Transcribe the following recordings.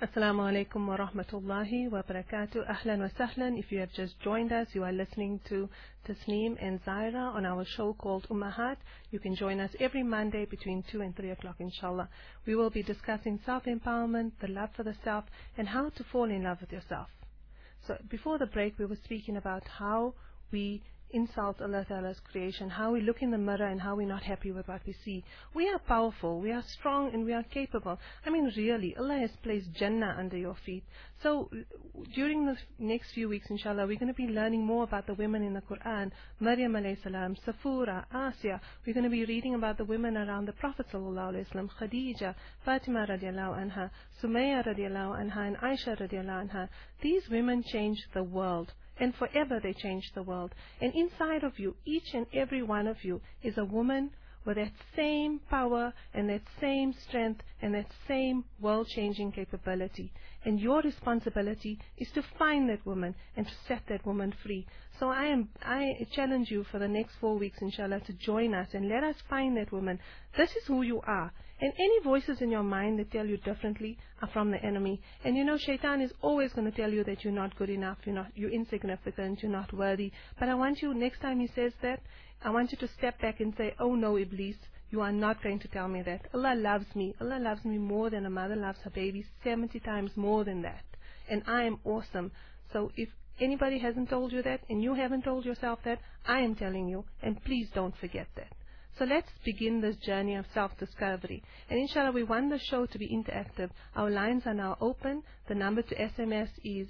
Assalamu alaikum wa rahmatullahi wa barakatuh. Ahlan wa sahlan. If you have just joined us, you are listening to Tasneem and Zaira on our show called Ummahat. You can join us every Monday between 2 and 3 o'clock, inshallah. We will be discussing self-empowerment, the love for the self, and how to fall in love with yourself. So before the break, we were speaking about how we insult Allah Ta'ala's creation, how we look in the mirror and how we're not happy with what we see. We are powerful, we are strong, and we are capable. I mean, really, Allah has placed Jannah under your feet. So during the next few weeks, inshallah, we're going to be learning more about the women in the Quran. Maryam alayhi salam, Safura, Asya. We're going to be reading about the women around the Prophet sallallahu alayhi wasallam, Khadija, Fatima radiallahu anha, Sumayya radiallahu anha, and Aisha radiallahu anha. These women changed the world. And forever they change the world. And inside of you, each and every one of you is a woman with that same power and that same strength and that same world-changing capability. And your responsibility is to find that woman and to set that woman free. So I challenge you for the next 4 weeks, inshallah, to join us and let us find that woman. This is who you are. And any voices in your mind that tell you differently are from the enemy. And you know, Shaitan is always going to tell you that you're not good enough, you're insignificant, you're not worthy. But I want you, next time he says that, I want you to step back and say, oh no, Iblis, you are not going to tell me that. Allah loves me. Allah loves me more than a mother loves her baby, 70 times more than that. And I am awesome. So if anybody hasn't told you that, and you haven't told yourself that, I am telling you, and please don't forget that. So let's begin this journey of self-discovery. And inshallah, we want the show to be interactive. Our lines are now open. The number to SMS is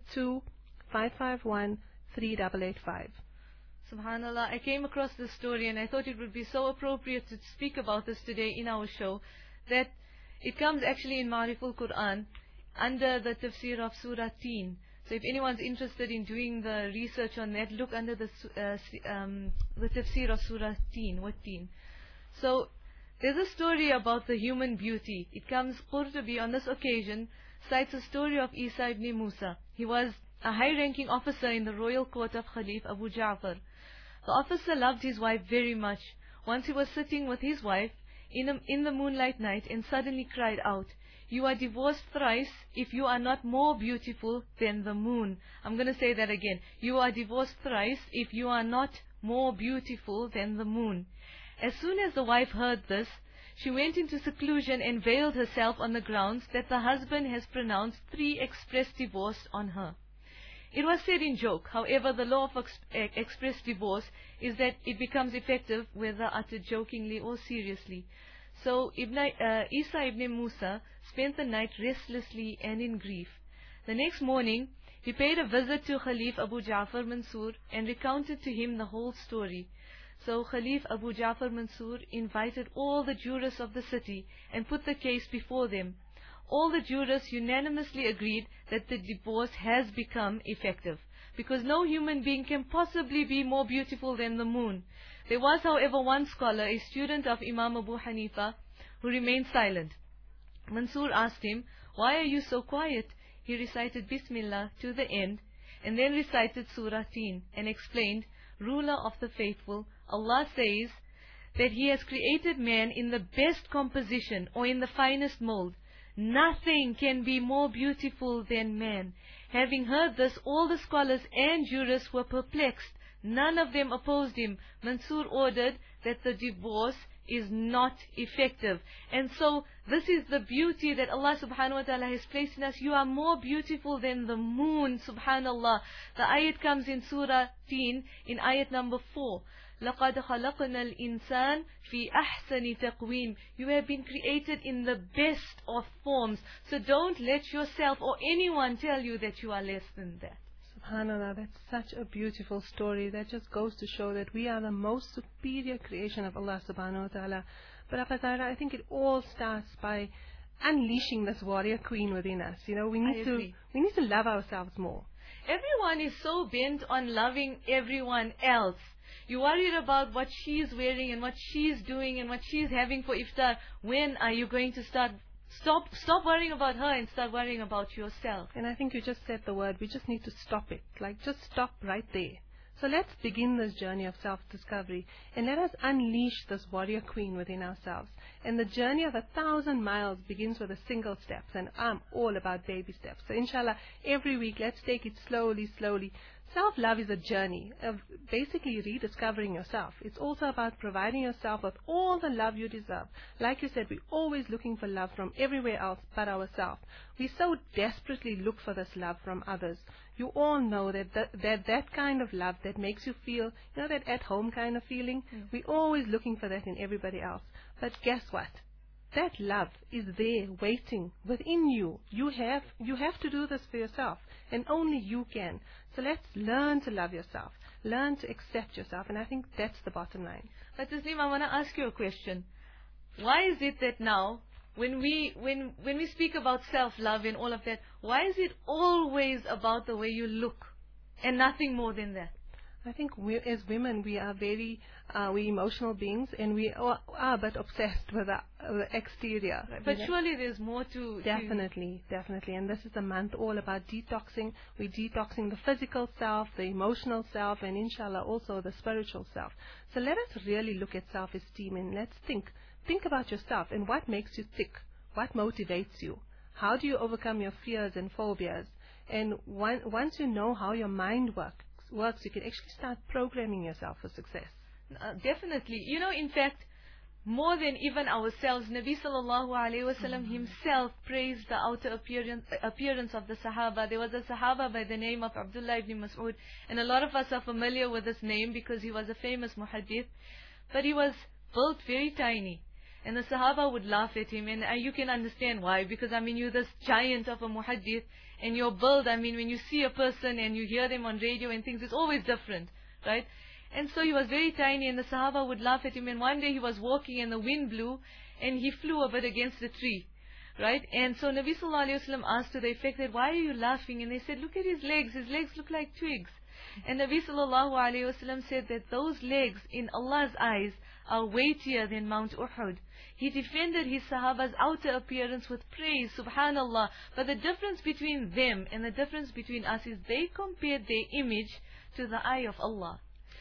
082-551-3885. Subhanallah, I came across this story and I thought it would be so appropriate to speak about this today in our show, that it comes actually in Ma'riful Quran under the tafsir of Surah Teen. So if anyone's interested in doing the research on that, look under the tafsir of Surah Teen, what Teen. So there's a story about the human beauty. It comes, Qurtubi on this occasion cites a story of Isa ibn Musa. He was a high-ranking officer in the royal court of Khalif Abu Ja'far. The officer loved his wife very much. Once he was sitting with his wife in the moonlight night and suddenly cried out, "You are divorced thrice if you are not more beautiful than the moon." I'm going to say that again. "You are divorced thrice if you are not more beautiful than the moon." As soon as the wife heard this, she went into seclusion and veiled herself on the grounds that the husband has pronounced 3 express divorce on her. It was said in joke. However, the law of express divorce is that it becomes effective whether uttered jokingly or seriously. So Isa ibn Musa spent the night restlessly and in grief. The next morning, he paid a visit to Khalif Abu Ja'far Mansur and recounted to him the whole story. So Khalif Abu Ja'far Mansur invited all the jurors of the city and put the case before them. All the jurors unanimously agreed that the divorce has become effective, because no human being can possibly be more beautiful than the moon. There was, however, one scholar, a student of Imam Abu Hanifa, who remained silent. Mansur asked him, "Why are you so quiet?" He recited Bismillah to the end, and then recited Surah Teen, and explained, "Ruler of the faithful, Allah says that He has created man in the best composition or in the finest mold. Nothing can be more beautiful than man." Having heard this, all the scholars and jurors were perplexed. None of them opposed him. Mansur ordered that the divorce is not effective. And so this is the beauty that Allah subhanahu wa ta'ala has placed in us. You are more beautiful than the moon, subhanallah. The ayat comes in Surah Teen in ayat number 4. لَقَدْ خَلَقْنَا الْإِنسَانَ فِي أَحْسَنِ تَقْوِيمٍ. You have been created in the best of forms. So don't let yourself or anyone tell you that you are less than that. SubhanAllah, that's such a beautiful story. That just goes to show that we are the most superior creation of Allah subhanahu wa ta'ala. But I think it all starts by unleashing this warrior queen within us. You know, we need to love ourselves more. Everyone is so bent on loving everyone else. You're worried about what she's wearing and what she's doing and what she's having for iftar. When are you going to stop worrying about her and start worrying about yourself? And I think you just said the word. We just need to stop it. Like, just stop right there. So let's begin this journey of self-discovery and let us unleash this warrior queen within ourselves. And the journey of 1,000 miles begins with a single step, and I'm all about baby steps. So inshallah, every week, let's take it slowly, slowly. Self-love is a journey of basically rediscovering yourself. It's also about providing yourself with all the love you deserve. Like you said, we're always looking for love from everywhere else but ourselves. We so desperately look for this love from others. You all know that kind of love that makes you feel, that at-home kind of feeling. We're always looking for that in everybody else. But guess what? That love is there waiting within you. You have to do this for yourself, and only you can. So let's learn to love yourself, learn to accept yourself, and I think that's the bottom line. But Tasneem, I want to ask you a question. Why is it that now, when we speak about self-love and all of that, why is it always about the way you look and nothing more than that? I think as women, we are we emotional beings, and we are but obsessed with the exterior. Right. But surely there's more to... Definitely. And this is a month all about detoxing. We're detoxing the physical self, the emotional self, and inshallah also the spiritual self. So let us really look at self-esteem, and let's think about yourself and what makes you tick, what motivates you. How do you overcome your fears and phobias? And once you know how your mind works, you can actually start programming yourself for success. Definitely. In fact, more than even ourselves, Nabi sallallahu alayhi wasallam himself praised the outer appearance of the Sahaba. There was a Sahaba by the name of Abdullah ibn Mas'ud, and a lot of us are familiar with this name because he was a famous muhaddith, but he was built very tiny. And the Sahaba would laugh at him, and you can understand why, because you're this giant of a muhaddith, and your build, when you see a person and you hear them on radio and things, it's always different, right? And so he was very tiny, and the Sahaba would laugh at him, and one day he was walking and the wind blew, and he flew a bit against a tree, right? And so Nabi sallallahu alayhi wa sallam asked to the effect that, why are you laughing? And they said, look at his legs look like twigs. And Nabi sallallahu alayhi wa sallam said that those legs in Allah's eyes are weightier than Mount Uhud. He defended his Sahaba's outer appearance with praise, subhanallah. But the difference between them and the difference between us is they compared their image to the eye of Allah.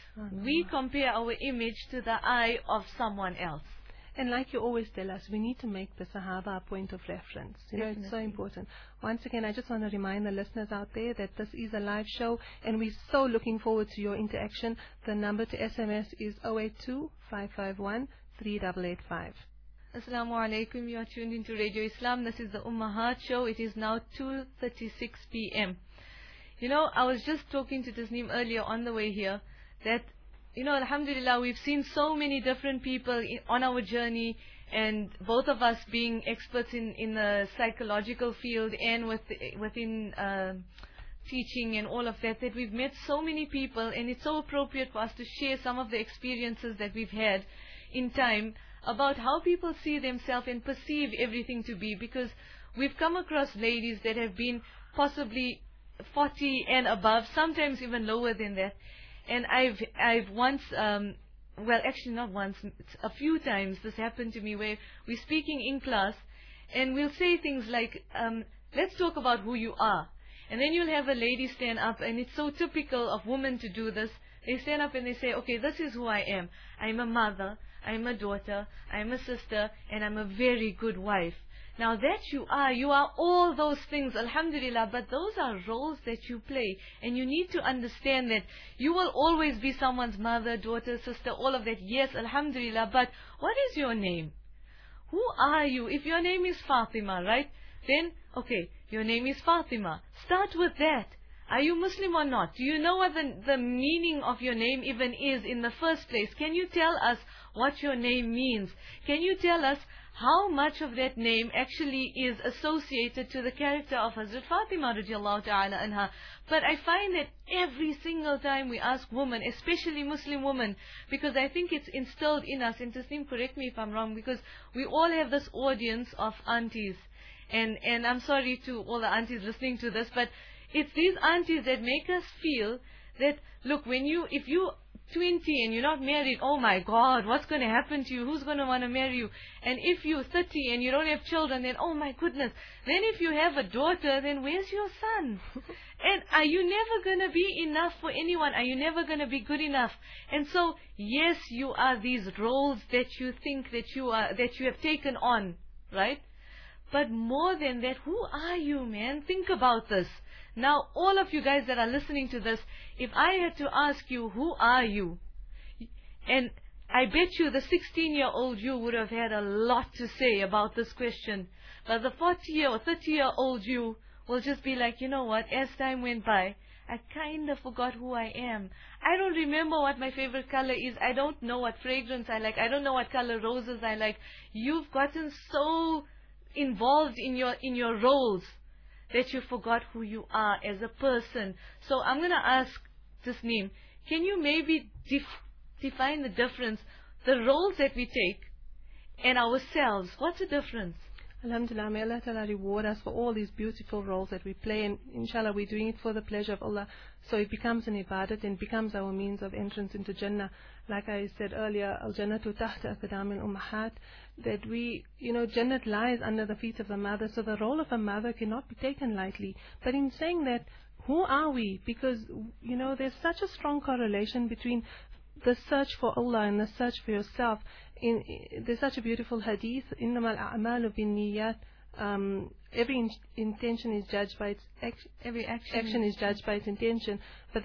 We compare our image to the eye of someone else. And like you always tell us, we need to make the Sahaba a point of reference. It's so important. Once again, I just want to remind the listeners out there that this is a live show, and we're so looking forward to your interaction. The number to SMS is 082-551-3885. Assalamu alaikum. You are tuned into Radio Islam. This is the Ummahat show. It is now 2:36 p.m. I was just talking to Tasneem earlier on the way here that, alhamdulillah, we've seen so many different people on our journey, and both of us being experts in the psychological field and within teaching and all of that we've met so many people, and it's so appropriate for us to share some of the experiences that we've had in time about how people see themselves and perceive everything to be, because we've come across ladies that have been possibly 40 and above, sometimes even lower than that. And I've once, well actually not once, a few times this happened to me, where we're speaking in class and we'll say things like, let's talk about who you are. And then you'll have a lady stand up, and it's so typical of women to do this. They stand up and they say, okay, this is who I am. I'm a mother, I'm a daughter, I'm a sister, and I'm a very good wife. Now that you are all those things, alhamdulillah, but those are roles that you play. And you need to understand that you will always be someone's mother, daughter, sister, all of that. Yes, alhamdulillah, but what is your name? Who are you? If your name is Fatima, right? Then, okay, your name is Fatima. Start with that. Are you Muslim or not? Do you know what the meaning of your name even is in the first place? Can you tell us what your name means? Can you tell us how much of that name actually is associated to the character of Hazrat Fatima radiallahu ta'ala anha? But I find that every single time we ask women, especially Muslim women, because I think it's instilled in us, and Tasneem, correct me if I'm wrong, because we all have this audience of aunties. And I'm sorry to all the aunties listening to this, but it's these aunties that make us feel that, look, if you 20 and you're not married, oh my God, what's going to happen to you? Who's going to want to marry you? And if you're 30 and you don't have children, then oh my goodness. Then if you have a daughter, then where's your son? And are you never going to be enough for anyone? Are you never going to be good enough? And so, yes, you are these roles that you think that you have taken on, right? But more than that, who are you, man? Think about this. Now, all of you guys that are listening to this, if I had to ask you, who are you? And I bet you the 16-year-old you would have had a lot to say about this question. But the 40 or 30-year-old you will just be like, you know what, as time went by, I kind of forgot who I am. I don't remember what my favorite color is. I don't know what fragrance I like. I don't know what color roses I like. You've gotten so involved in your roles that you forgot who you are as a person. So I'm going to ask Tasneem, can you maybe define the difference, the roles that we take and ourselves? What's the difference? Alhamdulillah, may Allah Ta'ala reward us for all these beautiful roles that we play, and inshallah we're doing it for the pleasure of Allah, so it becomes an ibadat and becomes our means of entrance into Jannah. Like I said earlier, Al-Jannatu tahta aqdam al-ummahat, that Jannat lies under the feet of the mother, so the role of a mother cannot be taken lightly. But in saying that, who are we? Because, there's such a strong correlation between the search for Allah and the search for yourself. There's such a beautiful hadith, إِنَّمَا الْأَعْمَالُ بِالنِّيَّاتِ, every intention is judged by its every action is judged by its intention. But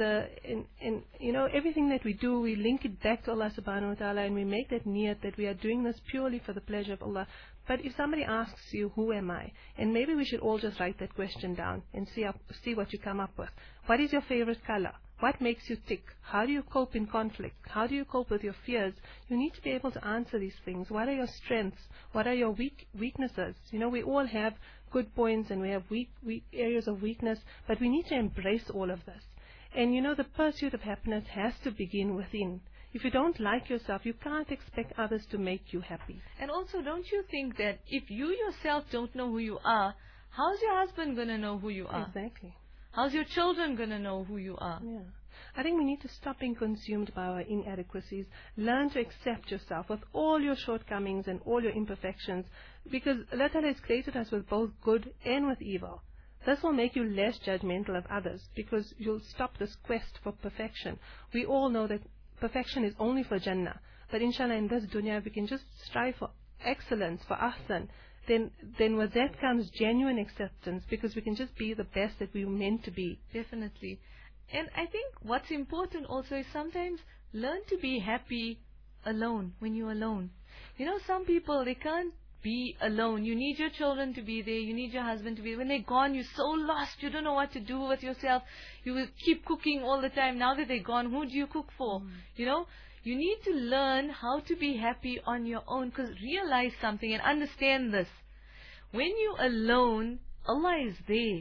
everything that we do, we link it back to Allah subhanahu wa ta'ala, and we make that niyat that we are doing this purely for the pleasure of Allah. But if somebody asks you, who am I? And maybe we should all just write that question down and see what you come up with. What is your favorite color? What makes you tick? How do you cope in conflict? How do you cope with your fears? You need to be able to answer these things. What are your strengths? What are your weaknesses? We all have good points and we have weak areas of weakness, but we need to embrace all of this. And the pursuit of happiness has to begin within. If you don't like yourself, you can't expect others to make you happy. And also, don't you think that if you yourself don't know who you are, how's your husband going to know who you are? Exactly. How's your children going to know who you are? Yeah. I think we need to stop being consumed by our inadequacies. Learn to accept yourself with all your shortcomings and all your imperfections, because Allah Ta'ala has created us with both good and with evil. This will make you less judgmental of others, because you'll stop this quest for perfection. We all know that perfection is only for Jannah. But inshallah, in this dunya, we can just strive for excellence, for ahsan. Then with that comes genuine acceptance, because we can just be the best that we were meant to be. Definitely. And I think what's important also is sometimes learn to be happy alone, when you're alone. Some people, they can't be alone. You need your children to be there. You need your husband to be there. When they're gone, you're so lost. You don't know what to do with yourself. You will keep cooking all the time. Now that they're gone, who do you cook for? You need to learn how to be happy on your own, because realize something and understand this. When you're alone, Allah is there.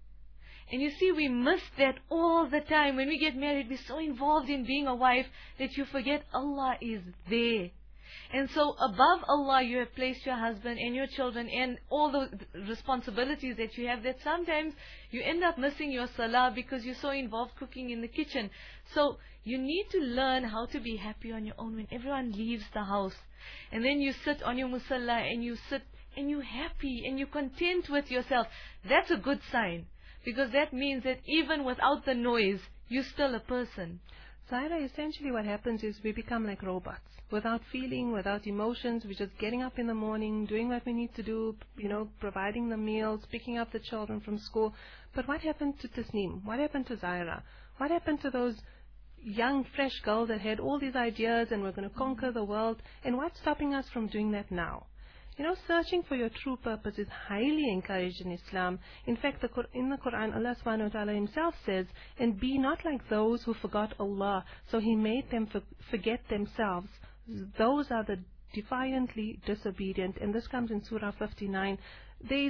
And you see, we miss that all the time. When we get married, we're so involved in being a wife that you forget Allah is there. And so above Allah, you have placed your husband and your children and all the responsibilities that you have, that sometimes you end up missing your salah because you're so involved cooking in the kitchen. So you need to learn how to be happy on your own when everyone leaves the house. And then you sit on your musalla and you sit and you're happy and you're content with yourself. That's a good sign, because that means that even without the noise, you're still a person. Zaira, essentially what happens is we become like robots. Without feeling, without emotions, we're just getting up in the morning, doing what we need to do, providing the meals, picking up the children from school. But what happened to Tasneem? What happened to Zaira? What happened to those young, fresh girls that had all these ideas and were going to conquer the world? And what's stopping us from doing that now? Searching for your true purpose is highly encouraged in Islam. In fact, in the Quran, Allah subhanahu wa ta'ala himself says, "And be not like those who forgot Allah, so He made them forget themselves. Those are the defiantly disobedient." And this comes in Surah 59. There is an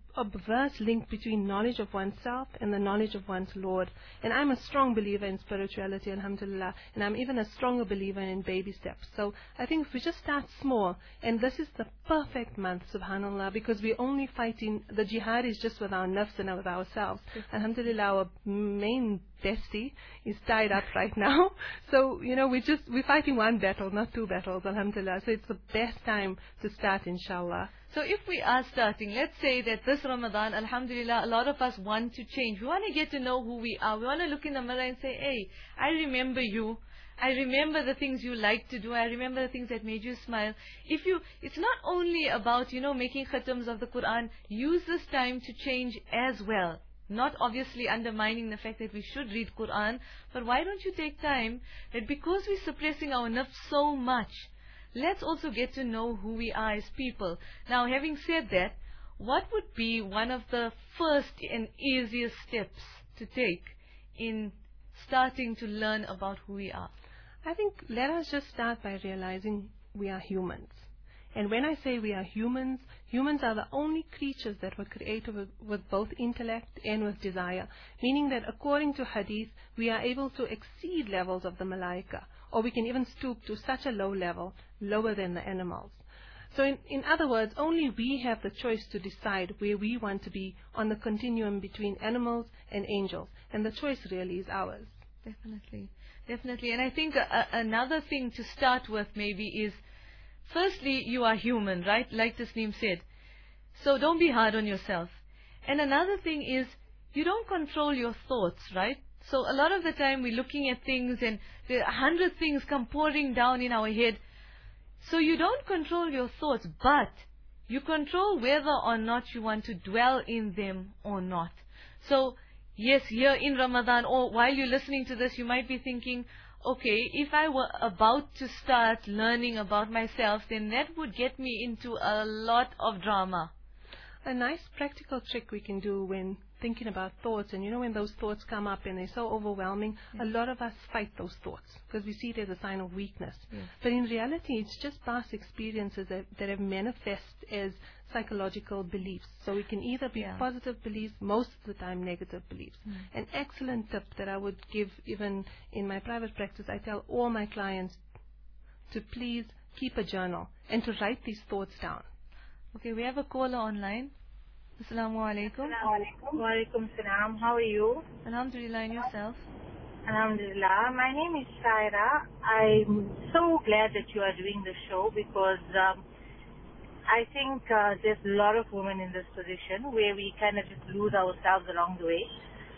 a perverse link between knowledge of oneself and the knowledge of one's Lord. And I'm a strong believer in spirituality, alhamdulillah, and I'm even a stronger believer in baby steps. So I think if we just start small, and this is the perfect month, subhanallah, because we're only fighting, the jihad is just with our nafs and with ourselves. Alhamdulillah, our main bestie is tied up right now. So, we're fighting one battle, not two battles, alhamdulillah. So it's the best time to start, inshallah. So if we are starting, let's say that this Ramadan, alhamdulillah, a lot of us want to change. We want to get to know who we are. We want to look in the mirror and say, hey, I remember you. I remember the things you like to do. I remember the things that made you smile. It's not only about, making khatams of the Quran. Use this time to change as well. Not obviously undermining the fact that we should read Quran, but why don't you take time that because we're suppressing our nafs so much, let's also get to know who we are as people. Now, having said that, what would be one of the first and easiest steps to take in starting to learn about who we are? I think let us just start by realizing we are humans. And when I say we are humans, humans are the only creatures that were created with both intellect and with desire. Meaning that according to hadith, we are able to exceed levels of the malaika. Or we can even stoop to such a low level, lower than the animals. So in other words, only we have the choice to decide where we want to be on the continuum between animals and angels. And the choice really is ours. Definitely. Definitely. And I think another thing to start with maybe is, firstly, you are human, right? Like Tasneem said. So don't be hard on yourself. And another thing is, you don't control your thoughts, right? So a lot of the time we're looking at things and there are 100 things come pouring down in our head. So you don't control your thoughts, but you control whether or not you want to dwell in them or not. So yes, here in Ramadan, or while you're listening to this, you might be thinking, okay, if I were about to start learning about myself, then that would get me into a lot of drama. A nice practical trick we can do when thinking about thoughts, and when those thoughts come up and they're so overwhelming, a lot of us fight those thoughts because we see it as a sign of weakness. But in reality, it's just past experiences that have manifest as psychological beliefs. So it can either be positive beliefs, most of the time negative beliefs. An excellent tip that I would give even in my private practice, I tell all my clients to please keep a journal and to write these thoughts down. Okay, we have a caller online. Assalamu alaikum. Wa alaikum salam. How are you? Alhamdulillah, and yourself? Alhamdulillah. My name is Shaira. I'm so glad that you are doing the show because I think there's a lot of women in this position where we kind of just lose ourselves along the way.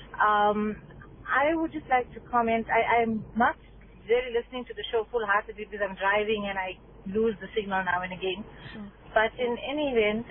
I would just like to comment. I'm not really listening to the show full-heartedly because I'm driving and I lose the signal now and again. But in any event,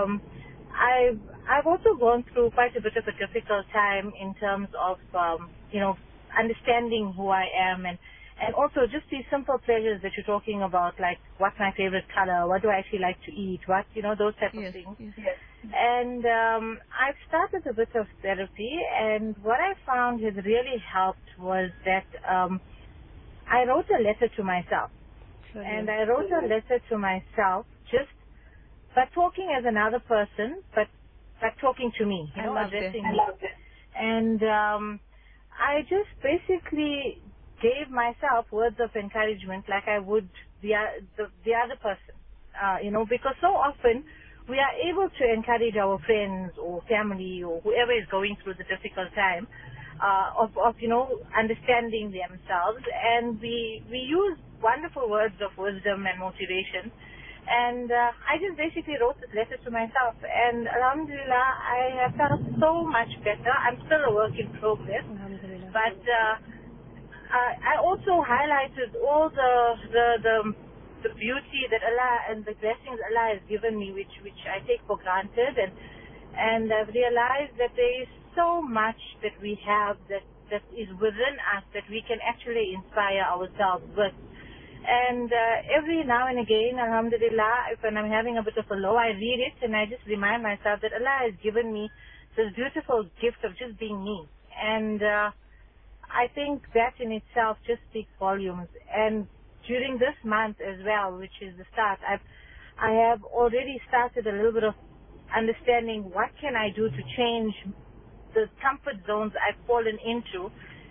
I've also gone through quite a bit of a difficult time in terms of understanding who I am and also just these simple pleasures that you're talking about, like what's my favorite color, what do I actually like to eat, those type of things. Yes. And I've started a bit of therapy, and what I found has really helped was that I wrote a letter to myself. And I wrote a letter to myself just by talking as another person, but talking to me, addressing me. I loved it. And I just basically gave myself words of encouragement like I would the other person, because so often we are able to encourage our friends or family or whoever is going through the difficult time of understanding themselves, and we use wonderful words of wisdom and motivation. And I just basically wrote this letter to myself, and alhamdulillah, I have felt so much better. I'm still a work in progress, but I also highlighted all the beauty that Allah and the blessings Allah has given me, which I take for granted, and I've realized that there is so much that we have that is within us that we can actually inspire ourselves with. And every now and again, alhamdulillah, when I'm having a bit of a low, I read it and I just remind myself that Allah has given me this beautiful gift of just being me. And I think that in itself just speaks volumes. And during this month as well, which is the start, I have already started a little bit of understanding what can I do to change the comfort zones I've fallen into,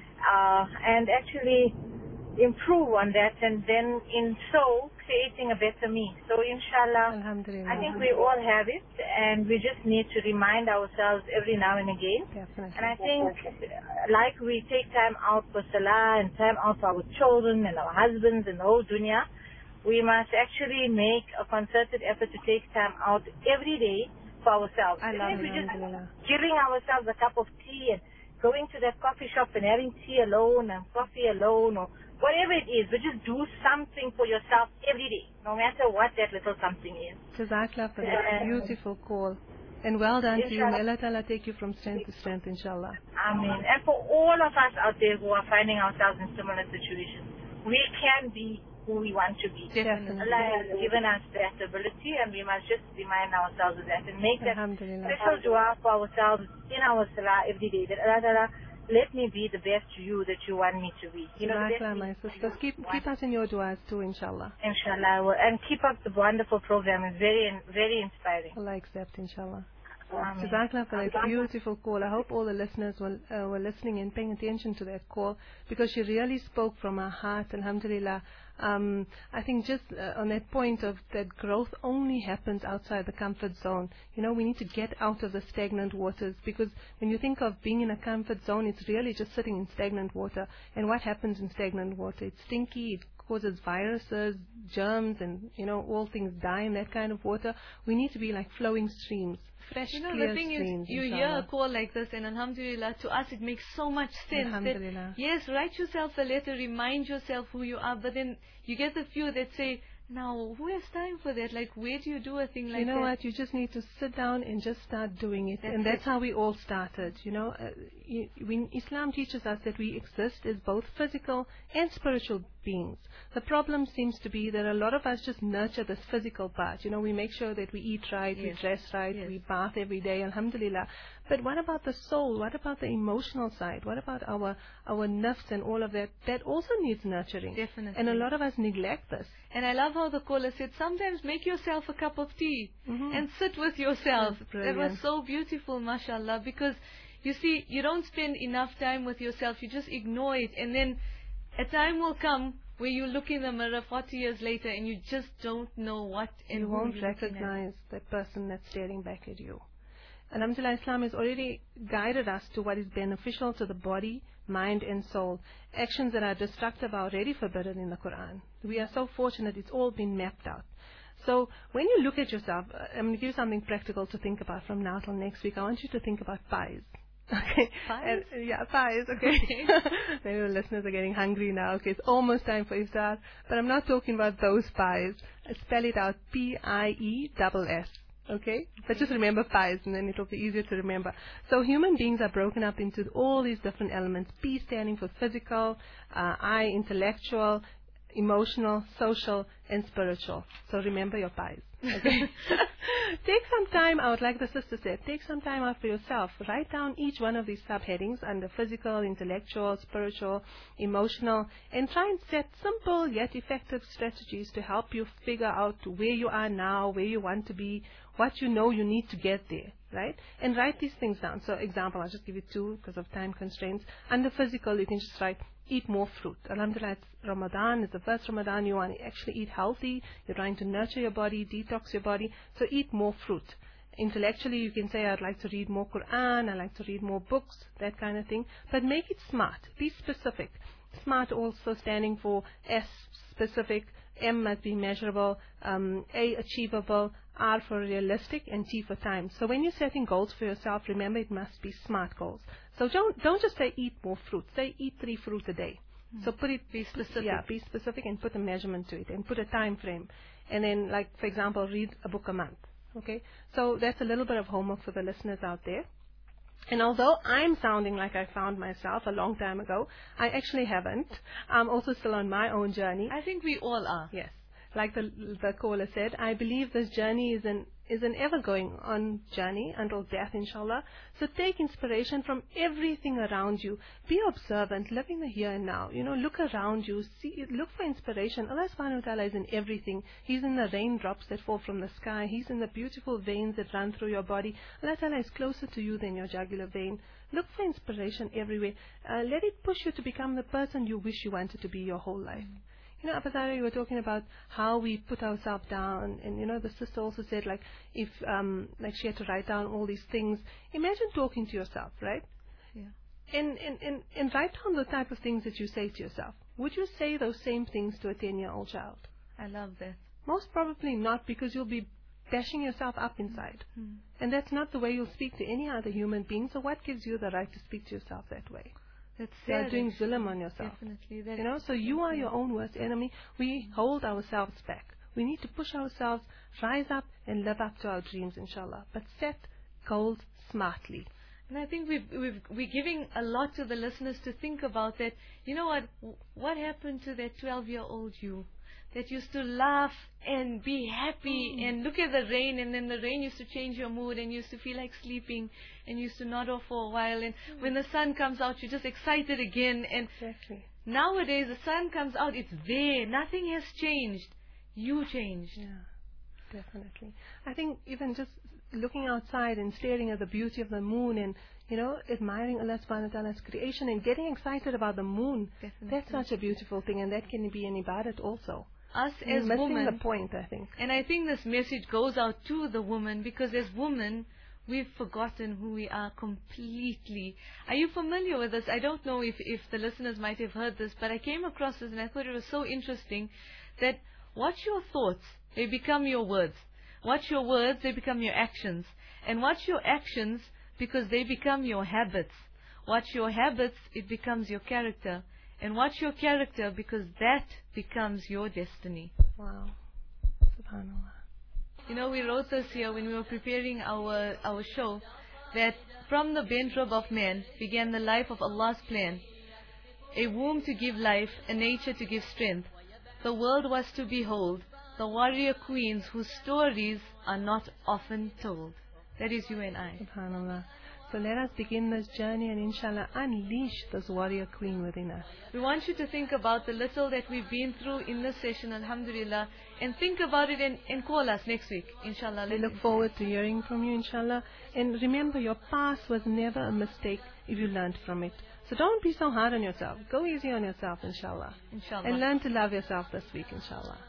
and actually improve on that, and then in so creating a better me. So inshallah, I think we all have it, and we just need to remind ourselves every now and again. Definitely. And I think like we take time out for salah and time out for our children and our husbands and the whole dunya, we must actually make a concerted effort to take time out every day for ourselves. Even if we're just giving ourselves a cup of tea and going to that coffee shop and having tea alone and coffee alone, or whatever it is, but just do something for yourself every day, no matter what that little something is. Jazakallah for that beautiful call. And well done to you. May Allah Ta'ala take you from strength to strength, inshallah. Ameen. And for all of us out there who are finding ourselves in similar situations, we can be who we want to be. Definitely. Allah has given us that ability, and we must just remind ourselves of that and make that special dua for ourselves in our salah every day. That Allah Ta'ala, let me be the best you that you want me to be. You know, my sisters, keep us in your duas too, inshallah. Inshallah, and keep up the wonderful program. It's very inspiring. Allah accept, inshallah. Jazakallah for that beautiful call. I hope all the listeners were listening and paying attention to that call, because she really spoke from her heart, alhamdulillah. I think just on that point of that growth only happens outside the comfort zone. You know, we need to get out of the stagnant waters, because when you think of being in a comfort zone, it's really just sitting in stagnant water. And what happens in stagnant water? It's stinky, it causes viruses, germs, and, you know, all things die in that kind of water. We need to be like flowing streams. Fresh, you know, clear the thing streams, is, you inshallah. hear a call like this, and alhamdulillah, to us it makes so much sense. Alhamdulillah. That, yes, write yourself a letter, remind yourself who you are, but then you get the few that say, now, who has time for that? Like, where do you do a thing like that? You know what? You just need to sit down and just start doing it. And that's how we all started. You know, when Islam teaches us that we exist as both physical and spiritual beings. The problem seems to be that a lot of us just nurture this physical part. You know, we make sure that we eat right, we dress right, we bath every day, alhamdulillah. But what about the soul? What about the emotional side? What about our nafs and all of that? That also needs nurturing. Definitely. And a lot of us neglect this. And I love how the caller said, sometimes make yourself a cup of tea and sit with yourself. That was so beautiful, mashallah, because you see, you don't spend enough time with yourself, you just ignore it, and then a time will come where you look in the mirror 40 years later and you just don't know what and you won't recognize that person that's staring back at you. Alhamdulillah, Islam has already guided us to what is beneficial to the body, mind and soul. Actions that are destructive are already forbidden in the Quran. We are so fortunate it's all been mapped out. So when you look at yourself, I'm going to give you something practical to think about from now till next week. I want you to think about pies. Okay. Pies? Yeah, pies, okay. Maybe the listeners are getting hungry now. Okay, it's almost time for iftar. But I'm not talking about those pies. I spell it out P-I-E-S-S. Okay? But just remember pies, and then it'll be easier to remember. So human beings are broken up into all these different elements. P standing for physical, I intellectual, emotional, social, and spiritual. So remember your pies. Okay? Take some time out, like the sister said, take some time out for yourself. Write down each one of these subheadings under physical, intellectual, spiritual, emotional, and try and set simple yet effective strategies to help you figure out where you are now, where you want to be, what you know you need to get there, right? And write these things down. So example, I'll just give you two because of time constraints. Under physical, you can just write, eat more fruit. Alhamdulillah, it's Ramadan, it's the first Ramadan, you want to actually eat healthy, you're trying to nurture your body, detox your body, so eat more fruit. Intellectually, you can say, I'd like to read more Quran, I'd like to read more books, that kind of thing, but make it smart, be specific. SMART also standing for S, specific, M must be measurable, A, achievable, R for realistic, and T for time. So when you're setting goals for yourself, remember it must be SMART goals. So don't just say eat more fruit. Say eat 3 fruits a day. So be specific. Yeah, be specific and put a measurement to it and put a time frame. And then, like, for example, read a book a month. Okay? So that's a little bit of homework for the listeners out there. And although I'm sounding like I found myself a long time ago, I actually haven't. I'm also still on my own journey. I think we all are. Yes. like the caller said, I believe this journey is an ever-going-on journey until death, inshallah. So take inspiration from everything around you. Be observant, living the here and now. Look around you, look for inspiration. Allah subhanahu wa ta'ala is in everything. He's in the raindrops that fall from the sky. He's in the beautiful veins that run through your body. Allah ta'ala is closer to you than your jugular vein. Look for inspiration everywhere. Let it push you to become the person you wish you wanted to be your whole life. Abu Zahra, you were talking about how we put ourselves down, and the sister also said, like, if she had to write down all these things. Imagine talking to yourself, right? Yeah. And write down the type of things that you say to yourself. Would you say those same things to a 10-year-old child? I love that. Most probably not, because you'll be dashing yourself up inside. And that's not the way you'll speak to any other human being, so what gives you the right to speak to yourself that way? You are doing zulm on yourself. Definitely. So you are your own worst enemy. We hold ourselves back. We need to push ourselves, rise up, and live up to our dreams, inshallah. But set goals smartly. And I think we're giving a lot to the listeners to think about that. You know what happened to that 12-year-old you that used to laugh and be happy and look at the rain, and then the rain used to change your mood and you used to feel like sleeping and you used to nod off for a while, and when the sun comes out you're just excited again. And exactly. Nowadays the sun comes out, it's there, nothing has changed. You changed. Yeah, definitely. I think even just looking outside and staring at the beauty of the moon and admiring Allah subhanahu wa ta'ala's creation and getting excited about the moon, that's such a beautiful thing, and that can be an ibadat also. Us as missing women, the point, I think. And I think this message goes out to the woman, because as women, we've forgotten who we are completely. Are you familiar with this? I don't know if the listeners might have heard this, but I came across this and I thought it was so interesting that watch your thoughts, they become your words. Watch your words, they become your actions. And watch your actions, because they become your habits. Watch your habits, it becomes your character. And watch your character, because that becomes your destiny. Wow. SubhanAllah. We wrote this here when we were preparing our show, that from the bent rib of man began the life of Allah's plan. A womb to give life, a nature to give strength. The world was to behold the warrior queens whose stories are not often told. That is you and I. SubhanAllah. So let us begin this journey and inshallah unleash this warrior queen within us. We want you to think about the little that we've been through in this session, alhamdulillah, and think about it and call us next week, inshallah. We look forward to hearing from you, inshallah. And remember, your past was never a mistake if you learned from it. So don't be so hard on yourself. Go easy on yourself, inshallah. Inshallah. And learn to love yourself this week, inshallah.